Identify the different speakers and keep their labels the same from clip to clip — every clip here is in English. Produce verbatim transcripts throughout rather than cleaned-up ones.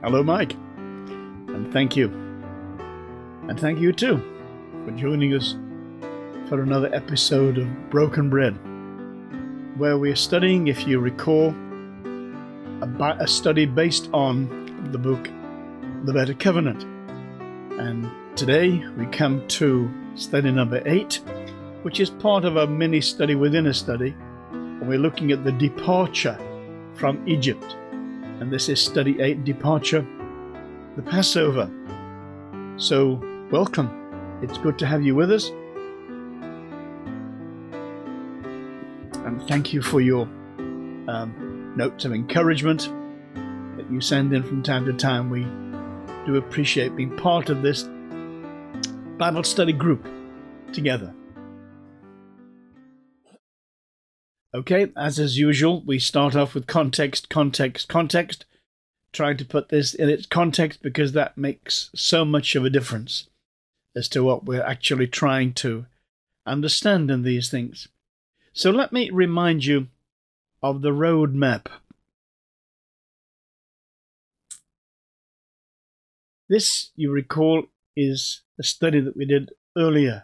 Speaker 1: Hello, Mike. And thank you. And thank you too for joining us for another episode of Broken Bread, where we're studying, if you recall, a, a study based on the book The Better Covenant. And today we come to study number eight, which is part of a mini study within a study. And we're looking at the departure from Egypt. And this is study eight, Departure, the Passover. So, welcome. It's good to have you with us. And thank you for your um, notes of encouragement that you send in from time to time. We do appreciate being part of this Bible study group together. Okay, as is usual, we start off with context, context, context, trying to put this in its context because that makes so much of a difference as to what we're actually trying to understand in these things. So let me remind you of the road map. This, you recall, is a study that we did earlier.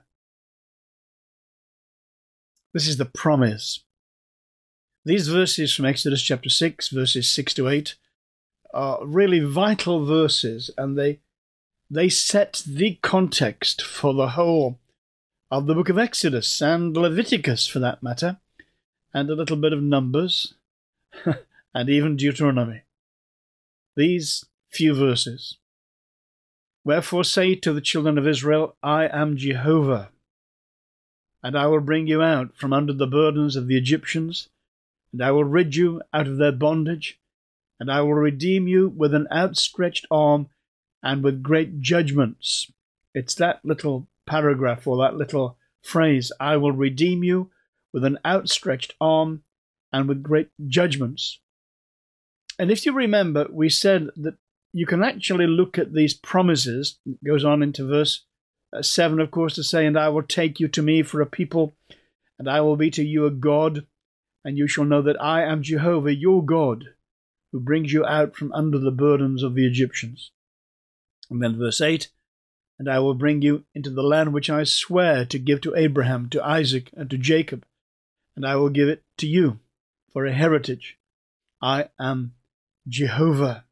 Speaker 1: This is the promise. These verses from Exodus chapter six, verses six to eight, are really vital verses, and they they set the context for the whole of the book of Exodus and Leviticus, for that matter, and a little bit of Numbers, and even Deuteronomy. These few verses. Wherefore say to the children of Israel, I am Jehovah, and I will bring you out from under the burdens of the Egyptians, and I will rid you out of their bondage, and I will redeem you with an outstretched arm and with great judgments. It's that little paragraph or that little phrase, I will redeem you with an outstretched arm and with great judgments. And if you remember, we said that you can actually look at these promises. It goes on into verse seven, of course, to say, and I will take you to me for a people, and I will be to you a God, and you shall know that I am Jehovah, your God, who brings you out from under the burdens of the Egyptians. And then verse eight, and I will bring you into the land which I swear to give to Abraham, to Isaac, and to Jacob, and I will give it to you for a heritage. I am Jehovah.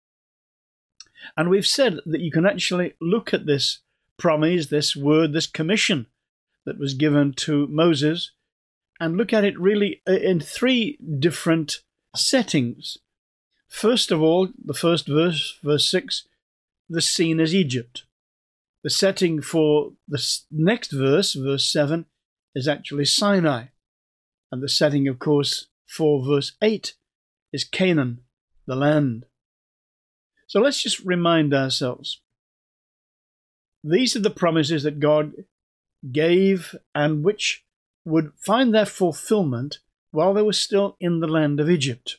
Speaker 1: And we've said that you can actually look at this promise, this word, this commission that was given to Moses, and look at it really in three different settings. First of all, the first verse, verse six, the scene is Egypt. The setting for the next verse, verse seven, is actually Sinai. And the setting, of course, for verse eight is Canaan, the land. So let's just remind ourselves. These are the promises that God gave and which would find their fulfillment while they were still in the land of Egypt.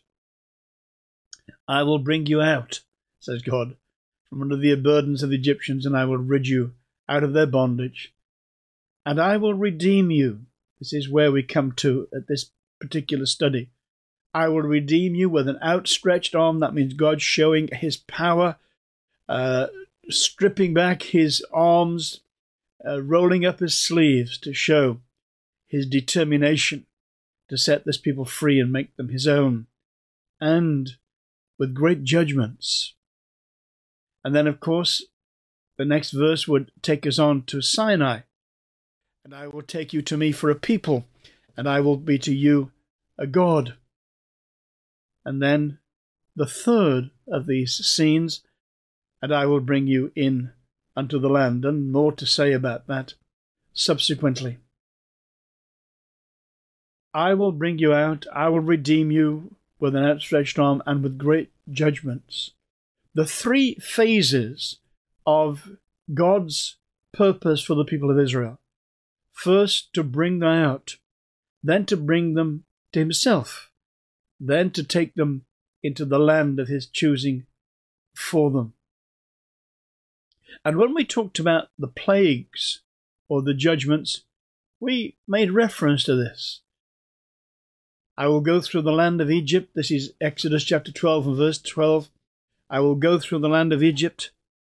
Speaker 1: I will bring you out, says God, from under the burdens of the Egyptians, and I will rid you out of their bondage. And I will redeem you. This is where we come to at this particular study. I will redeem you with an outstretched arm. That means God showing his power, uh, stripping back his arms, uh, rolling up his sleeves to show his determination to set this people free and make them his own, and with great judgments. And then, of course, the next verse would take us on to Sinai. And I will take you to me for a people, and I will be to you a God. And then the third of these scenes, and I will bring you in unto the land, and more to say about that subsequently. I will bring you out, I will redeem you with an outstretched arm and with great judgments. The three phases of God's purpose for the people of Israel. First, to bring them out, then to bring them to himself, then to take them into the land of his choosing for them. And when we talked about the plagues or the judgments, we made reference to this. I will go through the land of Egypt. This is Exodus chapter twelve and verse twelve. I will go through the land of Egypt.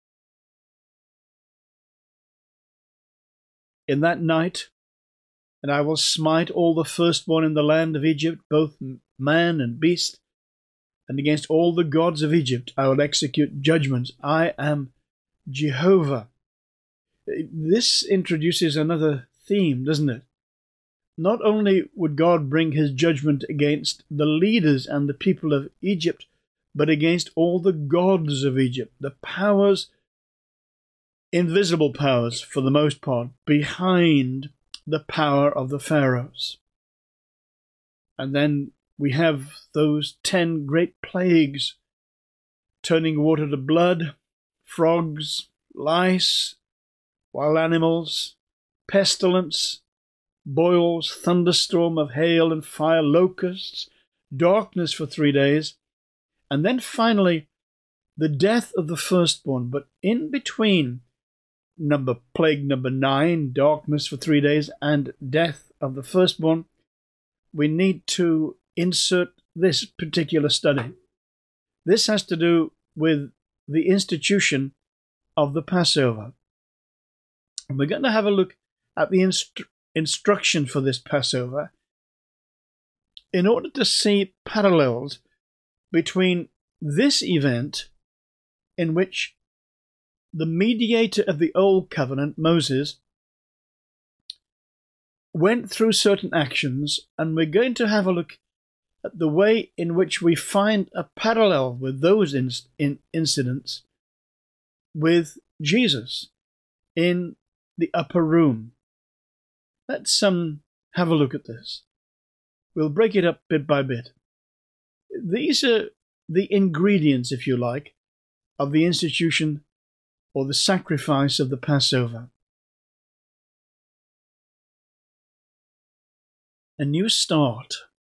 Speaker 1: In that night, and I will smite all the firstborn in the land of Egypt, both man and beast, and against all the gods of Egypt I will execute judgments. I am Jehovah. This introduces another theme, doesn't it? Not only would God bring his judgment against the leaders and the people of Egypt, but against all the gods of Egypt, the powers, invisible powers for the most part, behind the power of the pharaohs. And then we have those ten great plagues, turning water to blood, frogs, lice, wild animals, pestilence, boils, thunderstorm of hail and fire, locusts, darkness for three days, and then finally the death of the firstborn. But in between number plague number nine, darkness for three days, and death of the firstborn, we need to insert this particular study. This has to do with the institution of the Passover. And we're going to have a look at the inst- instruction for this Passover in order to see parallels between this event, in which the mediator of the Old Covenant, Moses, went through certain actions, and we're going to have a look at the way in which we find a parallel with those in, in incidents with Jesus in the upper room. Let's um, have a look at this. We'll break it up bit by bit. These are the ingredients, if you like, of the institution or the sacrifice of the Passover. A new start.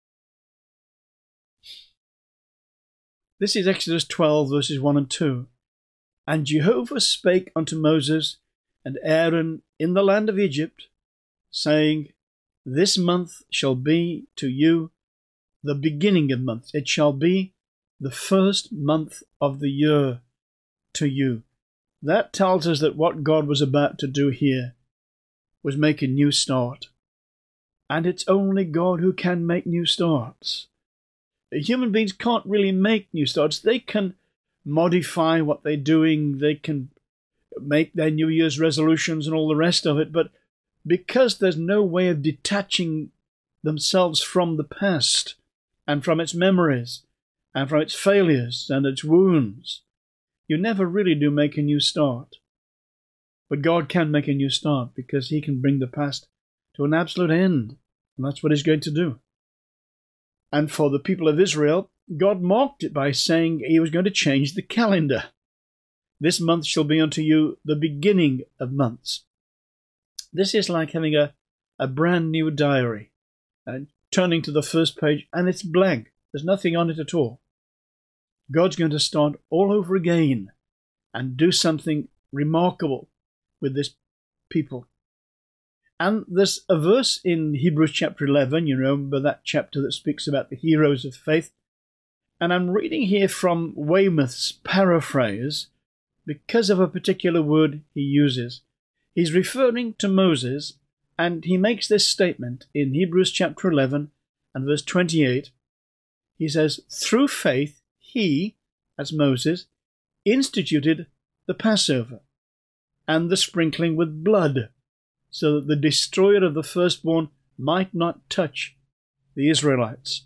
Speaker 1: This is Exodus twelve, verses one and two. And Jehovah spake unto Moses and Aaron in the land of Egypt, saying, This month shall be to you the beginning of months. It shall be the first month of the year to you. That tells us that what God was about to do here was make a new start. And it's only God who can make new starts. Human beings can't really make new starts. They can modify what they're doing. They can make their New Year's resolutions and all the rest of it. But because there's no way of detaching themselves from the past and from its memories and from its failures and its wounds, you never really do make a new start. But God can make a new start because he can bring the past to an absolute end. And that's what he's going to do. And for the people of Israel, God marked it by saying he was going to change the calendar. This month shall be unto you the beginning of months. This is like having a, a brand new diary and turning to the first page and it's blank. There's nothing on it at all. God's going to start all over again and do something remarkable with this people. And there's a verse in Hebrews chapter eleven, you remember that chapter that speaks about the heroes of faith. And I'm reading here from Weymouth's paraphrase because of a particular word he uses. He's referring to Moses, and he makes this statement in Hebrews chapter eleven and verse twenty-eight. He says, Through faith he, as Moses, instituted the Passover and the sprinkling with blood, so that the destroyer of the firstborn might not touch the Israelites.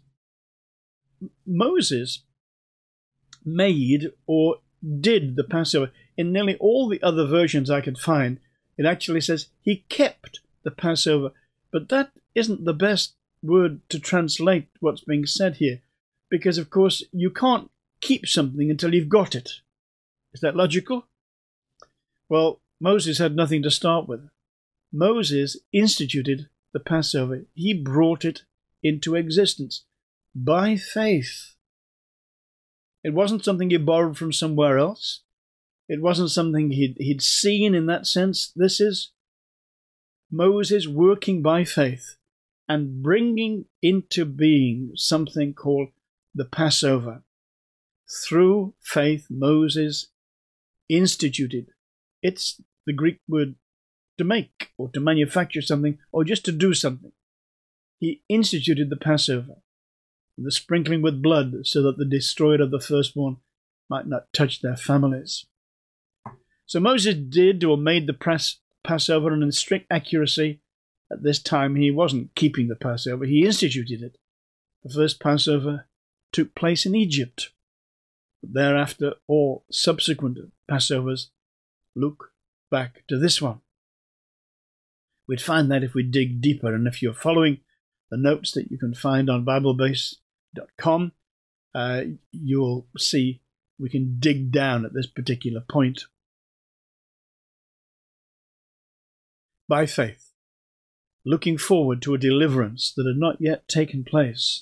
Speaker 1: Moses made or did the Passover. In nearly all the other versions I could find, it actually says he kept the Passover. But that isn't the best word to translate what's being said here, because, of course, you can't keep something until you've got it. Is that logical? Well, Moses had nothing to start with. Moses instituted the Passover. He brought it into existence by faith. It wasn't something he borrowed from somewhere else. It wasn't something he'd, he'd seen in that sense. This is Moses working by faith and bringing into being something called the Passover. through faith, Moses instituted. It's the Greek word to make or to manufacture something or just to do something. He instituted the Passover, the sprinkling with blood so that the destroyer of the firstborn might not touch their families. So Moses did or made the Passover, and in strict accuracy, at this time he wasn't keeping the Passover, he instituted it. The first Passover took place in Egypt. Thereafter, all subsequent Passovers look back to this one. We'd find that if we dig deeper, and if you're following the notes that you can find on Bible Base dot com, uh, you'll see we can dig down at this particular point. By faith, looking forward to a deliverance that had not yet taken place.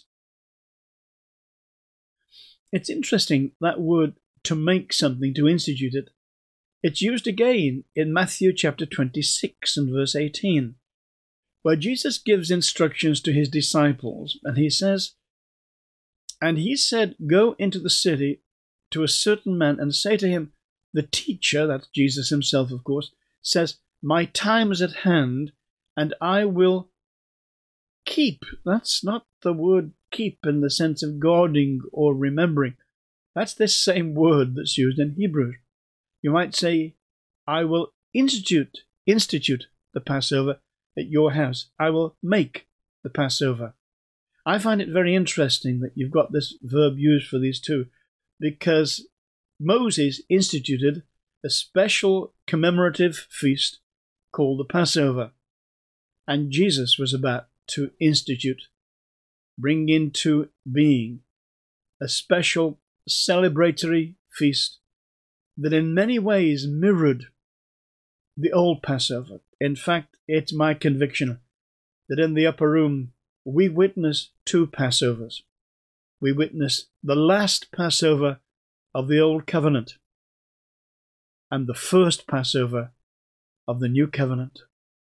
Speaker 1: It's interesting, that word to make something, to institute it. It's used again in Matthew chapter twenty-six and verse eighteen, where Jesus gives instructions to his disciples, and he says, "And he said, go into the city to a certain man and say to him, the teacher," that's Jesus himself, of course, says, "My time is at hand, and I will keep." That's not the word keep in the sense of guarding or remembering. That's this same word that's used in Hebrew. You might say, "I will institute, institute the Passover at your house. I will make the Passover." I find it very interesting that you've got this verb used for these two, because Moses instituted a special commemorative feast called the Passover, and Jesus was about to institute, bring into being, a special celebratory feast that in many ways mirrored the old Passover. In fact, it's my conviction that in the upper room we witness two Passovers. We witness the last Passover of the Old Covenant and the first Passover of the New Covenant.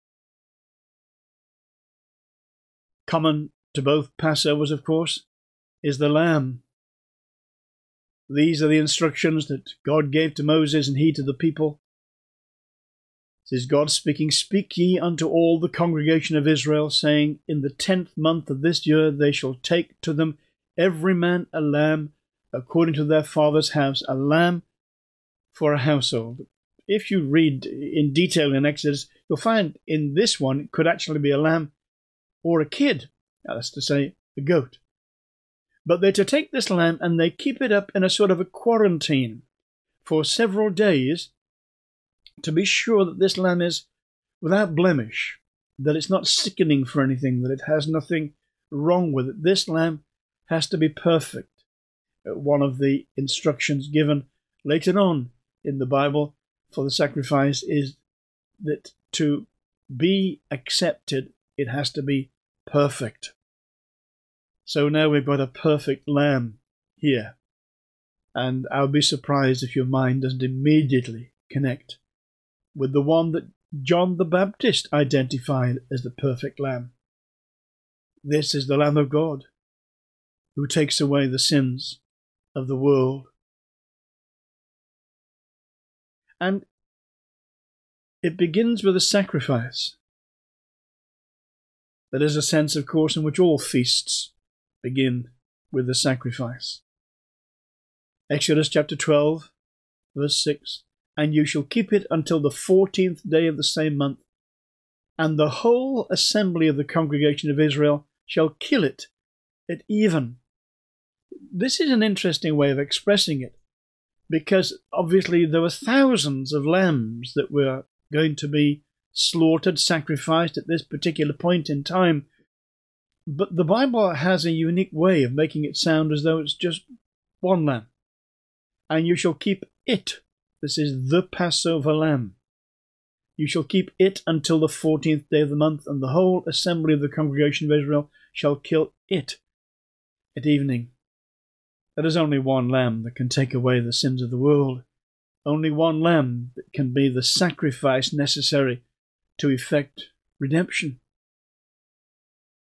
Speaker 1: Common to both Passovers, of course, is the lamb. These are the instructions that God gave to Moses and he to the people. This is God speaking, "Speak ye unto all the congregation of Israel, saying, In the tenth month of this year they shall take to them every man a lamb according to their father's house, a lamb for a household." If you read in detail in Exodus, you'll find in this one it could actually be a lamb or a kid, that's to say, a goat. But they're to take this lamb and they keep it up in a sort of a quarantine for several days to be sure that this lamb is without blemish, that it's not sickening for anything, that it has nothing wrong with it. This lamb has to be perfect. One of the instructions given later on in the Bible for the sacrifice is that to be accepted, it has to be perfect. So now we've got a perfect lamb here, and I'll be surprised if your mind doesn't immediately connect with the one that John the Baptist identified as the perfect lamb. This is the Lamb of God who takes away the sins of the world. And it begins with a sacrifice. There is a sense, of course, in which all feasts begin with the sacrifice. Exodus chapter twelve, verse six, "And you shall keep it until the fourteenth day of the same month, and the whole assembly of the congregation of Israel shall kill it at even." This is an interesting way of expressing it, because obviously there were thousands of lambs that were going to be slaughtered, sacrificed at this particular point in time. But the Bible has a unique way of making it sound as though it's just one lamb. "And you shall keep it." This is the Passover lamb. "You shall keep it until the fourteenth day of the month, and the whole assembly of the congregation of Israel shall kill it at evening." There is only one lamb that can take away the sins of the world. Only one lamb that can be the sacrifice necessary to effect redemption.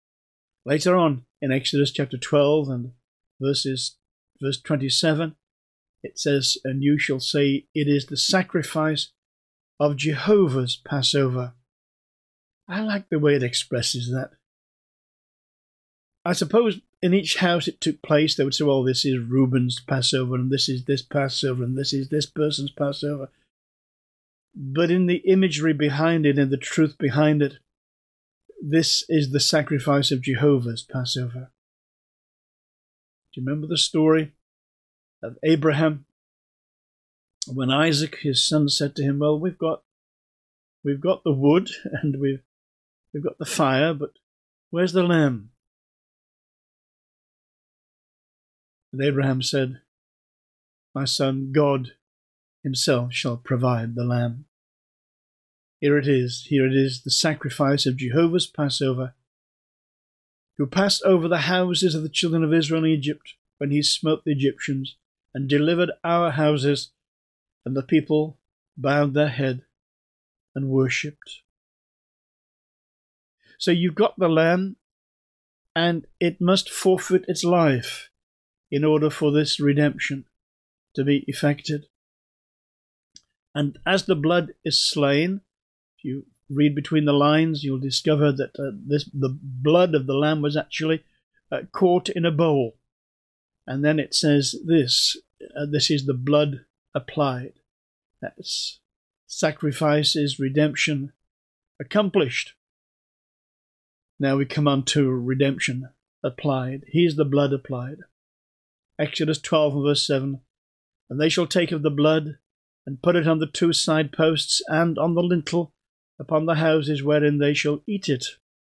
Speaker 1: Later on in Exodus chapter twelve and verses verse twenty-seven, it says, and you shall say, it is the sacrifice of Jehovah's Passover. I like the way it expresses that. I suppose in each house it took place, they would say, well, this is Reuben's Passover, and this is this Passover, and this is this person's Passover. But in the imagery behind it and the truth behind it, this is the sacrifice of Jehovah's Passover. Do you remember the story of Abraham? When Isaac, his son, said to him, well, we've got we've got the wood and we've we've got the fire, but where's the lamb? And Abraham said, my son, God himself shall provide the lamb. Here it is, here it is, the sacrifice of Jehovah's Passover, who passed over the houses of the children of Israel in Egypt when he smote the Egyptians and delivered our houses, and the people bowed their head and worshipped. So you've got the lamb, and it must forfeit its life in order for this redemption to be effected. And as the blood is slain, if you read between the lines, you'll discover that uh, this the blood of the lamb was actually uh, caught in a bowl. And then it says this, uh, this is the blood applied. That's sacrifice is redemption accomplished. Now we come on to redemption applied. Here's the blood applied. Exodus twelve and verse seven. And they shall take of the blood and put it on the two side posts and on the lintel upon the houses wherein they shall eat it.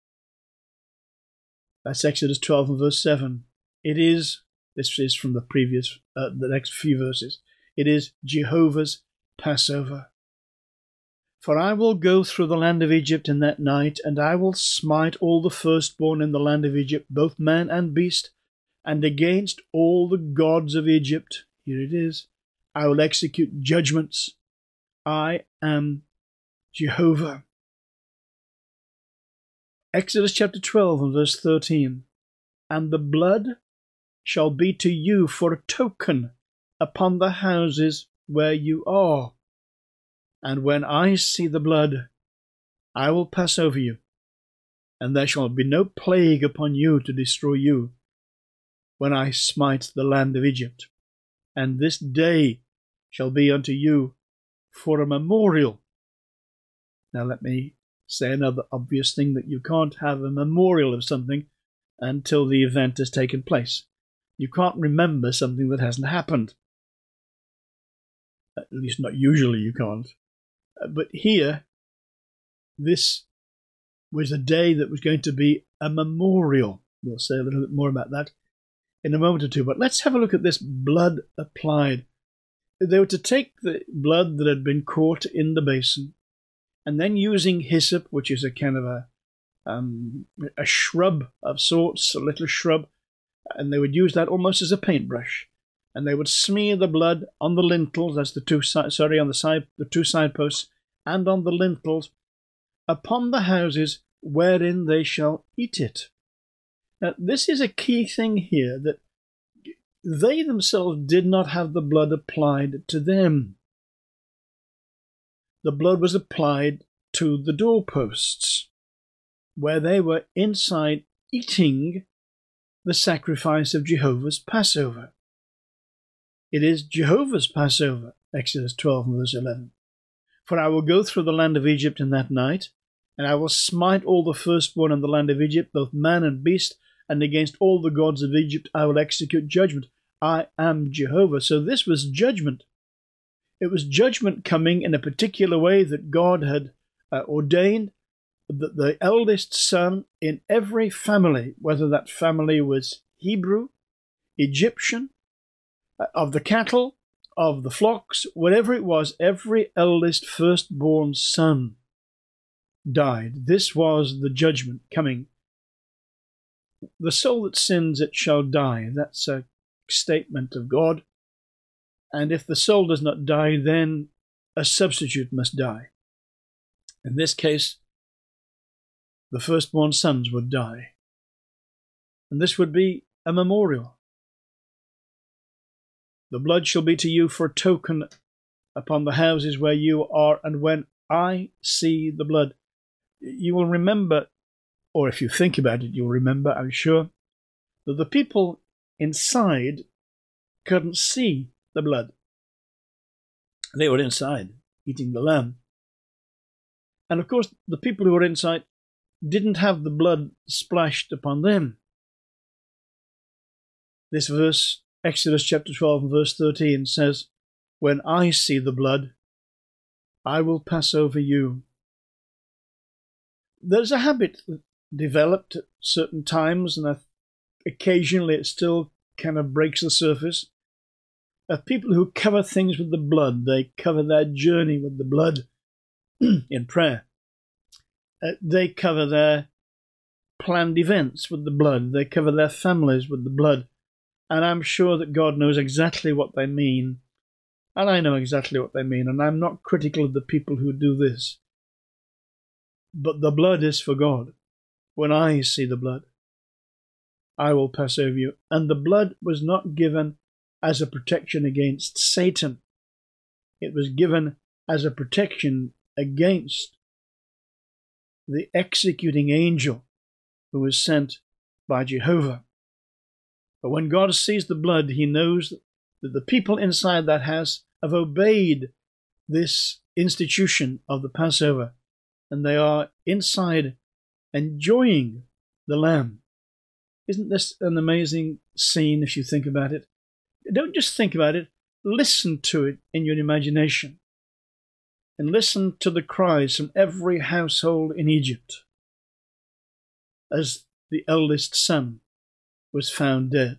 Speaker 1: That's Exodus twelve and verse seven. It is, this is from the previous, uh, the next few verses, it is Jehovah's Passover. For I will go through the land of Egypt in that night, and I will smite all the firstborn in the land of Egypt, both man and beast, and against all the gods of Egypt, here it is, I will execute judgments. I am Jehovah. Exodus chapter twelve and verse thirteen. And the blood shall be to you for a token upon the houses where you are. And when I see the blood, I will pass over you, and there shall be no plague upon you to destroy you, when I smite the land of Egypt. And this day shall be unto you for a memorial. Now let me say another obvious thing, that you can't have a memorial of something until the event has taken place. You can't remember something that hasn't happened. At least not usually you can't. But here, this was a day that was going to be a memorial. We'll say a little bit more about that in a moment or two. But let's have a look at this blood applied. They were to take the blood that had been caught in the basin, and then using hyssop, which is a kind of a um, a shrub of sorts, a little shrub, and they would use that almost as a paintbrush, and they would smear the blood on the lintels, that's the two side, sorry, on the side, the two side posts, and on the lintels, upon the houses wherein they shall eat it. Now, this is a key thing here, that they themselves did not have the blood applied to them. The blood was applied to the doorposts, where they were inside eating the sacrifice of Jehovah's Passover. It is Jehovah's Passover, Exodus twelve and verse eleven. For I will go through the land of Egypt in that night, and I will smite all the firstborn in the land of Egypt, both man and beast, and against all the gods of Egypt I will execute judgment. I am Jehovah. So this was judgment. It was judgment coming in a particular way that God had uh, ordained, that the eldest son in every family, whether that family was Hebrew, Egyptian, uh, of the cattle, of the flocks, whatever it was, every eldest firstborn son died. This was the judgment coming. The soul that sins, it shall die. That's a statement of God. And if the soul does not die, then a substitute must die. In this case, the firstborn sons would die. And this would be a memorial. The blood shall be to you for a token upon the houses where you are, and when I see the blood. You will remember, or if you think about it, you'll remember, I'm sure, that the people inside couldn't see the blood. They were inside, eating the lamb. And of course, the people who were inside didn't have the blood splashed upon them. This verse, Exodus chapter twelve and verse thirteen, says, when I see the blood, I will pass over you. There's a habit developed at certain times, and occasionally it still kind of breaks the surface, of people who cover things with the blood. They cover their journey with the blood in prayer. Uh, they cover their planned events with the blood. They cover their families with the blood. And I'm sure that God knows exactly what they mean. And I know exactly what they mean. And I'm not critical of the people who do this. But the blood is for God. When I see the blood, I will pass over you. And the blood was not given as a protection against Satan. It was given as a protection against the executing angel who was sent by Jehovah. But when God sees the blood, he knows that the people inside that house have obeyed this institution of the Passover, and they are inside enjoying the lamb. Isn't this an amazing scene if you think about it? Don't just think about it, listen to it in your imagination. And listen to the cries from every household in Egypt as the eldest son was found dead.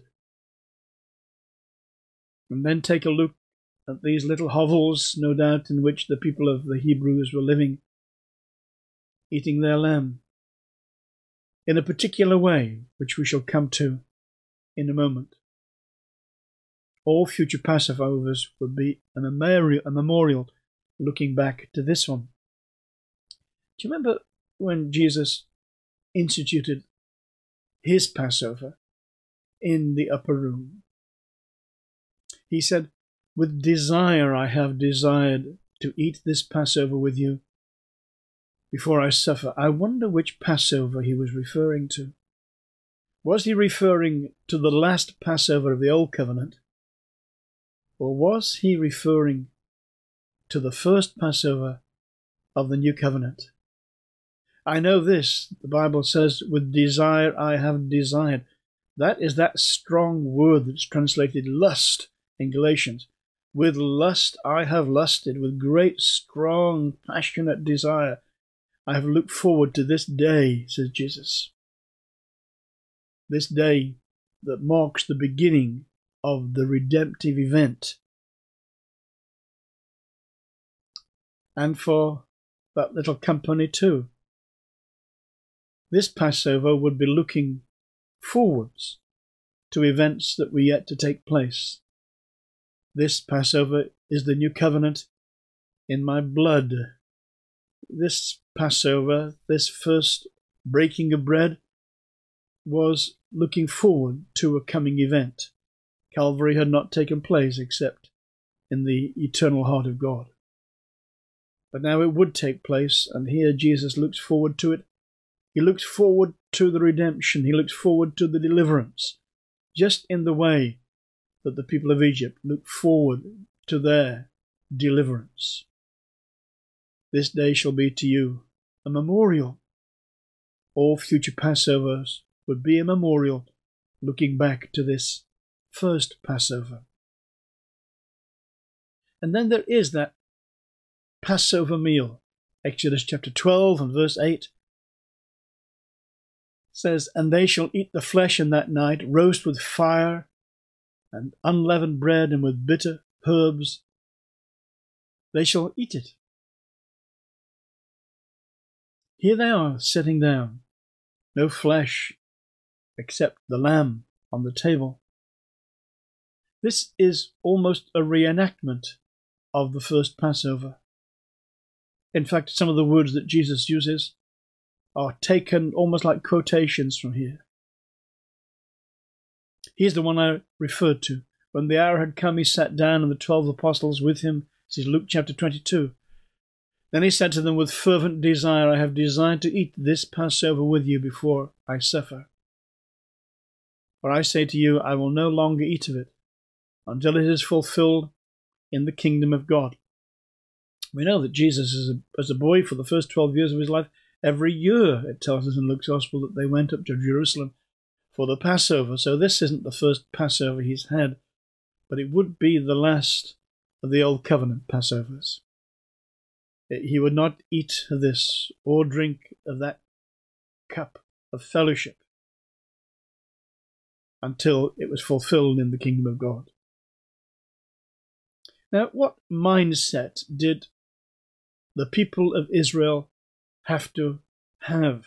Speaker 1: And then take a look at these little hovels, no doubt, in which the people of the Hebrews were living, eating their lamb in a particular way, which we shall come to in a moment. All future Passovers would be a memorial, a memorial looking back to this one. Do you remember when Jesus instituted his Passover in the upper room? He said, with desire I have desired to eat this Passover with you before I suffer. I wonder which Passover he was referring to. Was he referring to the last Passover of the Old Covenant? Or was he referring to the first Passover of the New Covenant? I know this, the Bible says, with desire I have desired. That is that strong word that's translated lust in Galatians. With lust I have lusted, with great, strong, passionate desire. I have looked forward to this day, says Jesus. This day that marks the beginning of the redemptive event. And for that little company too. This Passover would be looking forwards to events that were yet to take place. This Passover is the new covenant in my blood. This Passover, this first breaking of bread, was looking forward to a coming event. Calvary had not taken place except in the eternal heart of God. But now it would take place, and here Jesus looks forward to it. He looks forward to the redemption. He looks forward to the deliverance, just in the way that the people of Egypt looked forward to their deliverance. This day shall be to you a memorial. All future Passovers would be a memorial looking back to this first Passover. And then there is that Passover meal. Exodus chapter twelve and verse eight says, and they shall eat the flesh in that night, roast with fire and unleavened bread and with bitter herbs. They shall eat it. Here they are sitting down, no flesh except the lamb on the table. This is almost a reenactment of the first Passover. In fact, some of the words that Jesus uses are taken almost like quotations from here. Here's the one I referred to. When the hour had come, he sat down, and the twelve apostles with him. This is Luke chapter twenty-two. Then he said to them, with fervent desire, I have desired to eat this Passover with you before I suffer. For I say to you, I will no longer eat of it until it is fulfilled in the kingdom of God. We know that Jesus, as a, as a boy, for the first twelve years of his life, every year, it tells us in Luke's Gospel, that they went up to Jerusalem for the Passover. So this isn't the first Passover he's had, but it would be the last of the Old Covenant Passovers. He would not eat of this or drink of that cup of fellowship until it was fulfilled in the kingdom of God. Now, what mindset did the people of Israel have to have?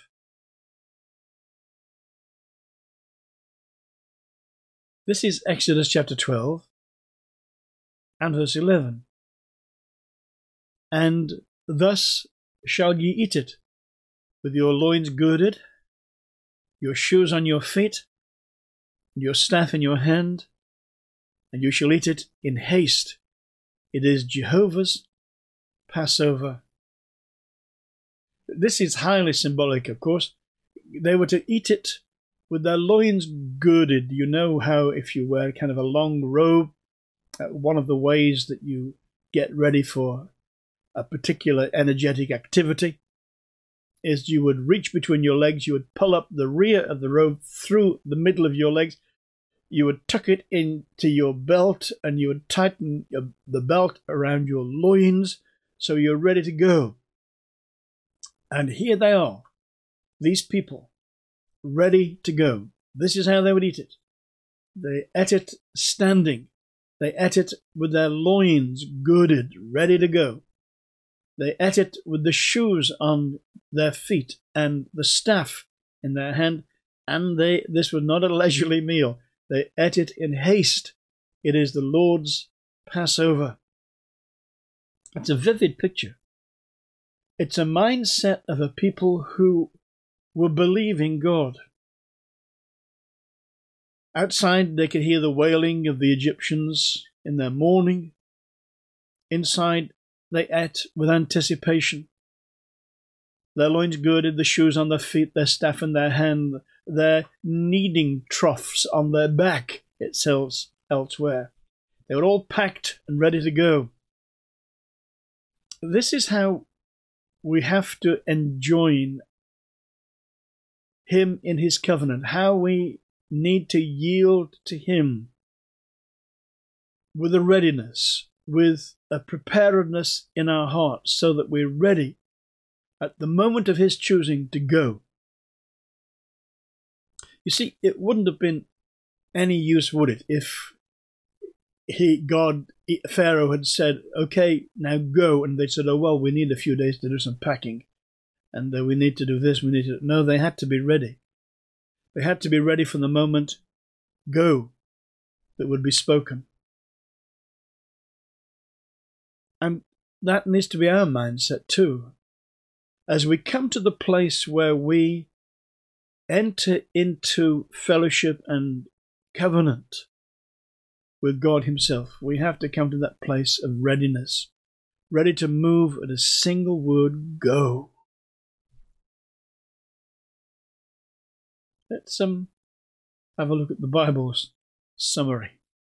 Speaker 1: This is Exodus chapter twelve and verse eleven. And thus shall ye eat it, with your loins girded, your shoes on your feet, and your staff in your hand, and you shall eat it in haste. It is Jehovah's Passover. This is highly symbolic, of course. They were to eat it with their loins girded. You know how if you wear kind of a long robe, uh, one of the ways that you get ready for a particular energetic activity is you would reach between your legs, you would pull up the rear of the robe through the middle of your legs, you would tuck it into your belt, and you would tighten your, the belt around your loins so you're ready to go. And here they are, these people, ready to go. This is how they would eat it. They ate it standing. They ate it with their loins girded, ready to go. They ate it with the shoes on their feet and the staff in their hand, and they this was not a leisurely meal. They ate it in haste. It is the Lord's Passover. It's a vivid picture. It's a mindset of a people who were believing God. Outside, they could hear the wailing of the Egyptians in their mourning. Inside, they ate with anticipation. Their loins girded, the shoes on their feet, their staff in their hand, their kneading troughs on their back, it says elsewhere. They were all packed and ready to go. This is how we have to enjoin Him in His covenant, how we need to yield to Him with a readiness, with a preparedness in our hearts, so that we're ready at the moment of His choosing to go. You see, it wouldn't have been any use, would it, if he, God, Pharaoh had said, okay, now go, and they said, oh, well, we need a few days to do some packing, and uh, we need to do this, we need to... No, they had to be ready. They had to be ready for the moment, go, that would be spoken. And that needs to be our mindset too. As we come to the place where we enter into fellowship and covenant with God Himself, we have to come to that place of readiness, ready to move at a single word, go. Let's um, have a look at the Bible's summary.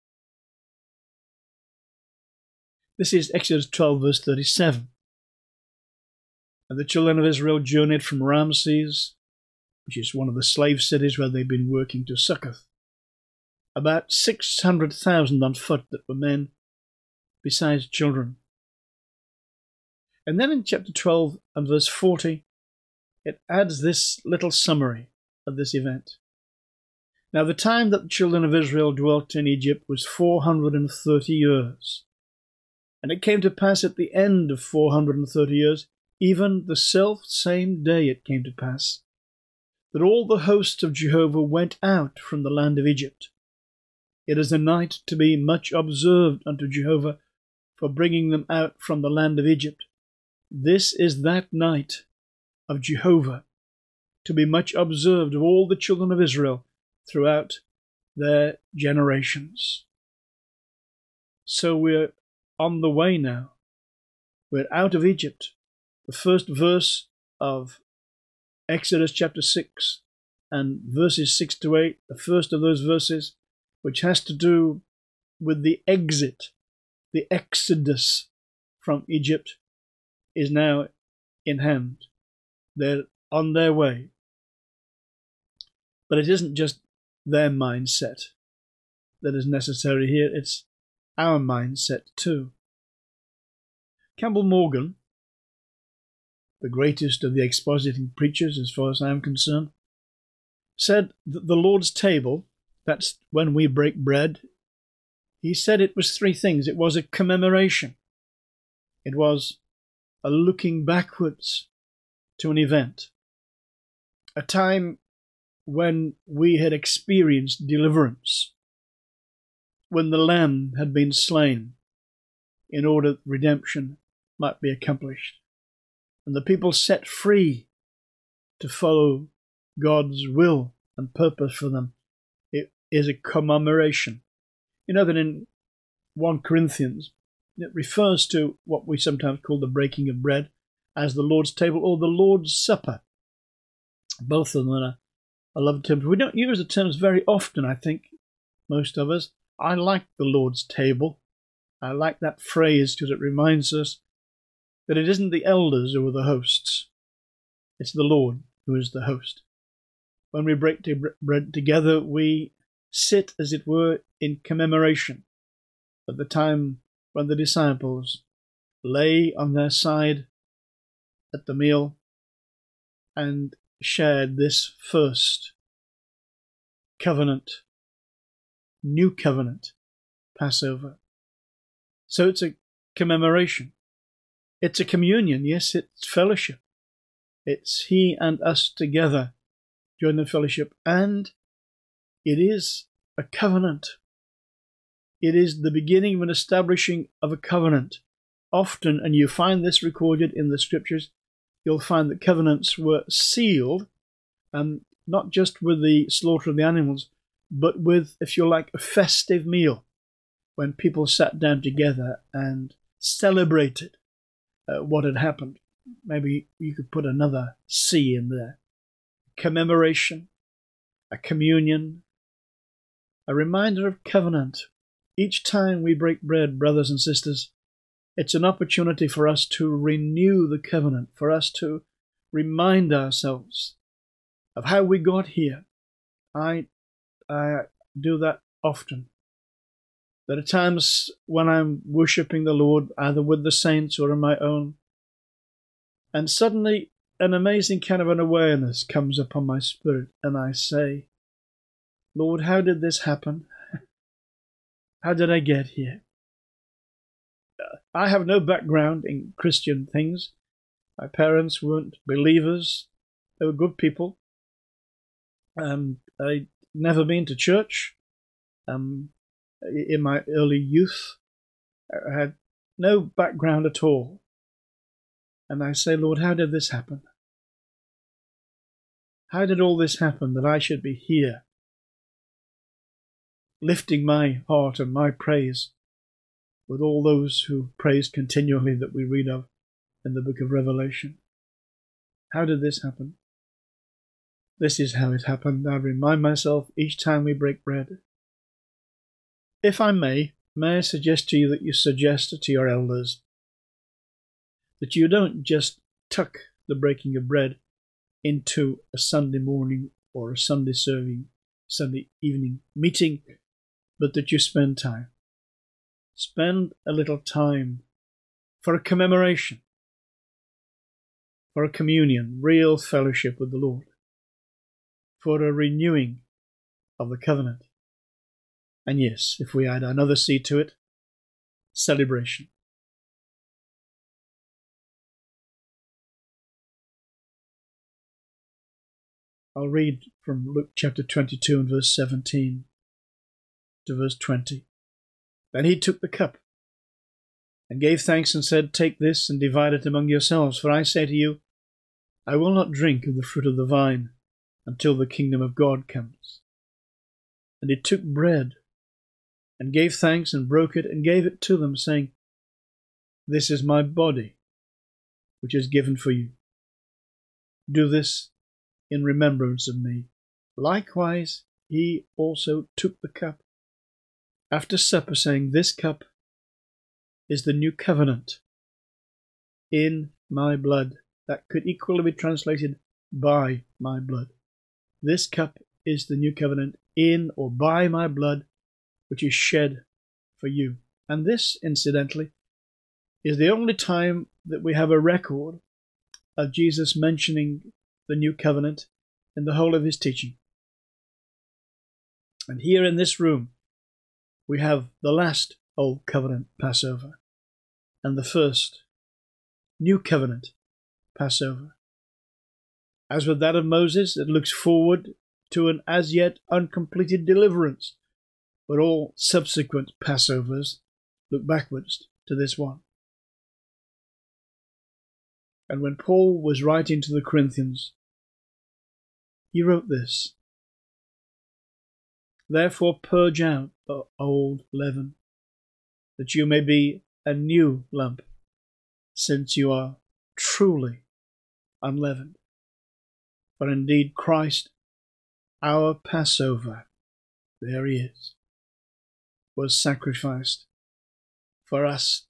Speaker 1: This is Exodus twelve, verse thirty-seven. And the children of Israel journeyed from Ramses, which is one of the slave cities where they'd been working, to Succoth, about six hundred thousand on foot that were men, besides children. And then in chapter twelve and verse forty, it adds this little summary of this event. Now the time that the children of Israel dwelt in Egypt was four hundred and thirty years. And it came to pass at the end of four hundred and thirty years, even the self-same day it came to pass, that all the hosts of Jehovah went out from the land of Egypt. It is a night to be much observed unto Jehovah for bringing them out from the land of Egypt. This is that night of Jehovah, to be much observed of all the children of Israel throughout their generations. So we're on the way now. We're out of Egypt. The first verse of Exodus chapter six and verses six to eight, the first of those verses, which has to do with the exit, the exodus from Egypt, is now in hand. They're on their way. But it isn't just their mindset that is necessary here, it's our mindset too. Campbell Morgan, the greatest of the expositing preachers as far as I am concerned, said that the Lord's table, that's when we break bread, he said it was three things. It was a commemoration. It was a looking backwards to an event, a time when we had experienced deliverance, when the Lamb had been slain in order that redemption might be accomplished, and the people set free to follow God's will and purpose for them. It is a commemoration. You know that in First Corinthians, it refers to what we sometimes call the breaking of bread as the Lord's table or the Lord's Supper. Both of them are I love terms. We don't use the terms very often, I think, most of us. I like the Lord's table. I like that phrase because it reminds us that it isn't the elders who are the hosts. It's the Lord who is the host. When we break bread together, we sit, as it were, in commemoration of the time when the disciples lay on their side at the meal and shared this first covenant, new covenant, Passover. So it's a commemoration. It's a communion. Yes, it's fellowship. It's he and us together during the fellowship. And it is a covenant. It is the beginning of an establishing of a covenant. Often, and you find this recorded in the scriptures, you'll find that covenants were sealed, um, not just with the slaughter of the animals, but with, if you like, a festive meal, when people sat down together and celebrated uh, what had happened. Maybe you could put another C in there. Commemoration, a communion, a reminder of covenant. Each time we break bread, brothers and sisters, it's an opportunity for us to renew the covenant, for us to remind ourselves of how we got here. I, I do that often. There are times when I'm worshipping the Lord, either with the saints or on my own, and suddenly an amazing kind of an awareness comes upon my spirit, and I say, Lord, how did this happen? How did I get here? I have no background in Christian things. My parents weren't believers. They were good people. Um, I'd never been to church. Um, in my early youth, I had no background at all. And I say, Lord, how did this happen? How did all this happen that I should be here, lifting my heart and my praise with all those who praise continually that we read of in the book of Revelation? How did this happen? This is how it happened. I remind myself each time we break bread. If I may, may I suggest to you that you suggest to your elders that you don't just tuck the breaking of bread into a Sunday morning or a Sunday serving, Sunday evening meeting, but that you spend time. Spend a little time for a commemoration, for a communion, real fellowship with the Lord, for a renewing of the covenant. And yes, if we add another C to it, celebration. I'll read from Luke chapter twenty-two and verse seventeen to verse twenty. Then he took the cup and gave thanks and said, Take this and divide it among yourselves, for I say to you, I will not drink of the fruit of the vine until the kingdom of God comes. And he took bread and gave thanks and broke it and gave it to them, saying, "This is my body, which is given for you. Do this in remembrance of me." Likewise, he also took the cup after supper, saying, "This cup is the new covenant in my blood." That could equally be translated by my blood. This cup is the new covenant in or by my blood, which is shed for you. And this, incidentally, is the only time that we have a record of Jesus mentioning the new covenant in the whole of his teaching. And here in this room, we have the last Old Covenant Passover and the first New Covenant Passover. As with that of Moses, it looks forward to an as yet uncompleted deliverance, but all subsequent Passovers look backwards to this one. And when Paul was writing to the Corinthians, he wrote this: "Therefore purge out the old leaven, that you may be a new lump, since you are truly unleavened. For indeed Christ, our Passover," there he is, "was sacrificed for us.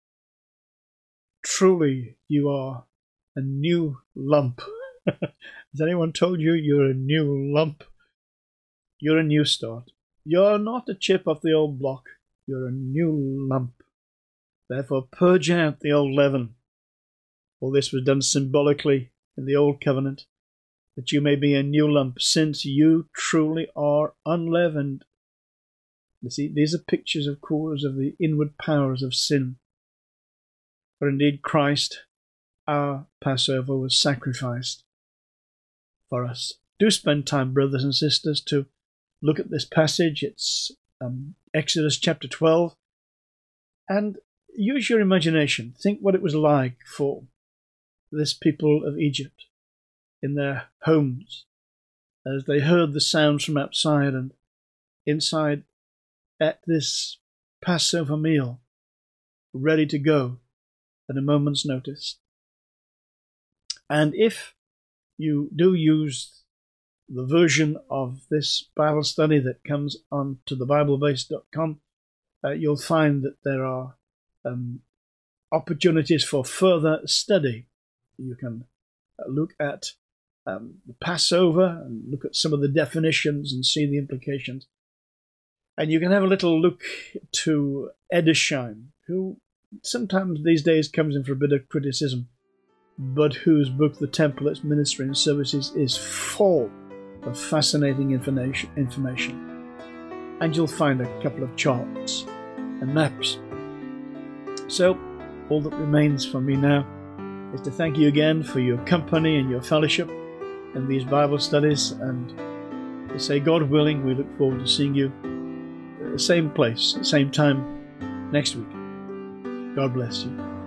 Speaker 1: Truly you are a new lump." Has anyone told you you're a new lump? You're a new start. You're not a chip off the old block. You're a new lump. Therefore purge out the old leaven. All this was done symbolically in the old covenant, that you may be a new lump, since you truly are unleavened. You see, these are pictures, of course, of the inward powers of sin. For indeed Christ, our Passover, was sacrificed for us. Do spend time, brothers and sisters, to look at this passage. It's um, Exodus chapter twelve. And use your imagination. Think what it was like for this people of Egypt in their homes as they heard the sounds from outside and inside at this Passover meal, ready to go at a moment's notice. And if you do use the version of this Bible study that comes on to the bible base dot com, uh, you'll find that there are um, opportunities for further study. You can look at um, the Passover and look at some of the definitions and see the implications. And you can have a little look to Edersheim, who sometimes these days comes in for a bit of criticism, but whose book, The Temple, Its Ministry and Services, is full of fascinating information. information. And you'll find a couple of charts and maps. So, all that remains for me now is to thank you again for your company and your fellowship in these Bible studies, and to say, God willing, we look forward to seeing you at the same place, at the same time next week. God bless you.